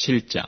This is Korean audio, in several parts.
7장.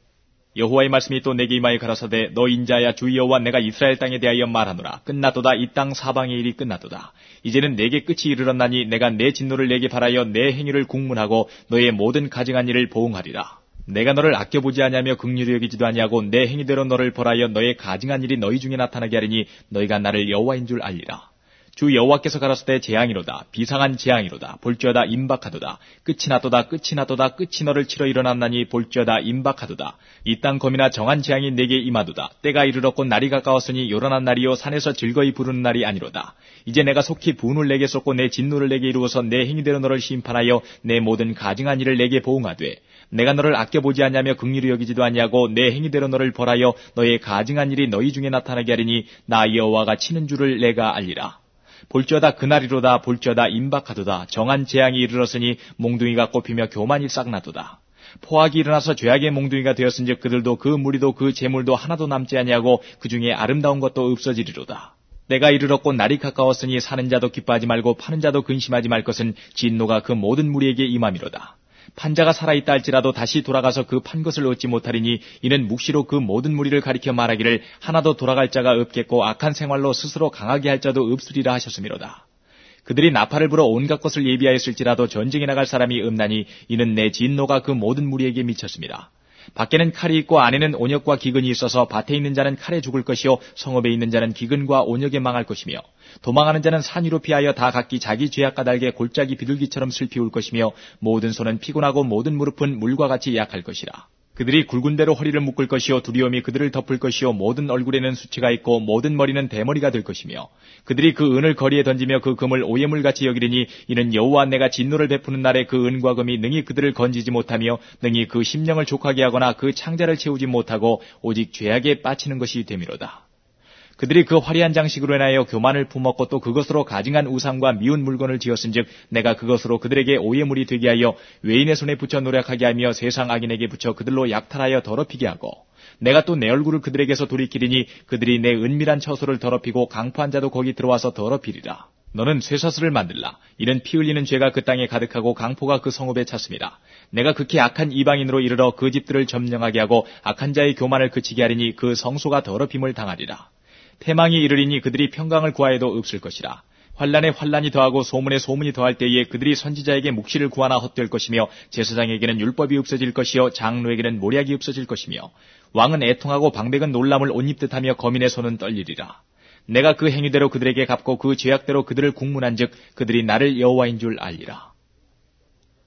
여호와의 말씀이 또 내게 임하여 가라사대 너 인자야 주 여호와 내가 이스라엘 땅에 대하여 말하노라. 끝났도다. 이 땅 사방의 일이 끝났도다. 이제는 내게 끝이 이르렀나니 내가 내 진노를 내게 발하여 내 행위를 국문하고 너의 모든 가증한 일을 보응하리라. 내가 너를 아껴보지 아니하며 긍휼히 여기지도 아니하고 내 행위대로 너를 벌하여 너의 가증한 일이 너희 중에 나타나게 하리니 너희가 나를 여호와인 줄 알리라. 주 여호와께서 가라사대 재앙이로다. 비상한 재앙이로다. 볼지어다 임박하도다. 끝이 났도다. 끝이 났도다. 끝이 너를 치러 일어났나니 볼지어다 임박하도다. 이 땅 검이나 정한 재앙이 내게 임하도다. 때가 이르렀고 날이 가까웠으니 요란한 날이요 산에서 즐거이 부르는 날이 아니로다. 이제 내가 속히 분을 내게 쏟고 내 진노를 내게 이루어서 내 행위대로 너를 심판하여 내 모든 가증한 일을 내게 보응하되 내가 너를 아껴보지 아니하며 긍휼히 여기지도 아니하고 내 행위대로 너를 벌하여 너의 가증한 일이 너희 중에 나타나게 하리니 나 여호와가 치는 줄을 내가 알리라. 볼지어다 그날이로다. 볼지어다 임박하도다. 정한 재앙이 이르렀으니 몽둥이가 꼽히며 교만이 싹나도다. 포악이 일어나서 죄악의 몽둥이가 되었은즉 그들도 그 무리도 그 재물도 하나도 남지 아니하고 그 중에 아름다운 것도 없어지리로다. 때가 이르렀고 날이 가까웠으니 사는 자도 기뻐하지 말고 파는 자도 근심하지 말 것은 진노가 그 모든 무리에게 임함이로다. 판자가 살아있다 할지라도 다시 돌아가서 그 판 것을 얻지 못하리니 이는 묵시로 그 모든 무리를 가리켜 말하기를 하나도 돌아갈 자가 없겠고 악한 생활로 스스로 강하게 할 자도 없으리라 하셨음이로다. 그들이 나팔을 불어 온갖 것을 예비하였을지라도 전쟁에 나갈 사람이 없나니 이는 내 진노가 그 모든 무리에게 미쳤습니다. 밖에는 칼이 있고 안에는 온역과 기근이 있어서 밭에 있는 자는 칼에 죽을 것이요 성읍에 있는 자는 기근과 온역에 망할 것이며 도망하는 자는 산 위로 피하여 다 각기 자기 죄악 까닭에 골짜기 비둘기처럼 슬피 울 것이며 모든 손은 피곤하고 모든 무릎은 물과 같이 약할 것이라. 그들이 굵은 대로 허리를 묶을 것이요 두려움이 그들을 덮을 것이요 모든 얼굴에는 수치가 있고 모든 머리는 대머리가 될 것이며 그들이 그 은을 거리에 던지며 그 금을 오해물같이 여기리니 이는 여호와 내가 진노를 베푸는 날에 그 은과 금이 능히 그들을 건지지 못하며 능히 그 심령을 족하게 하거나 그 창자를 채우지 못하고 오직 죄악에 빠치는 것이 됨이로다. 그들이 그 화려한 장식으로 인하여 교만을 품었고 또 그것으로 가증한 우상과 미운 물건을 지었은즉 내가 그것으로 그들에게 오해물이 되게 하여 외인의 손에 붙여 노력하게 하며 세상 악인에게 붙여 그들로 약탈하여 더럽히게 하고 내가 또 내 얼굴을 그들에게서 돌이키리니 그들이 내 은밀한 처소를 더럽히고 강포한 자도 거기 들어와서 더럽히리라. 너는 쇠사슬을 만들라. 이는 피 흘리는 죄가 그 땅에 가득하고 강포가 그 성읍에 찼습니다. 내가 극히 악한 이방인으로 이르러 그 집들을 점령하게 하고 악한 자의 교만을 그치게 하리니 그 성소가 더럽힘을 당하리라. 태망이 이르리니 그들이 평강을 구하여도 없을 것이라. 환란에 환란이 더하고 소문에 소문이 더할 때에 그들이 선지자에게 묵시를 구하나 헛될 것이며 제사장에게는 율법이 없어질 것이요 장로에게는 모략이 없어질 것이며 왕은 애통하고 방백은 놀람을 옷 입듯 하며 거민의 손은 떨리리라. 내가 그 행위대로 그들에게 갚고 그 죄악대로 그들을 국문한즉 그들이 나를 여호와인 줄 알리라.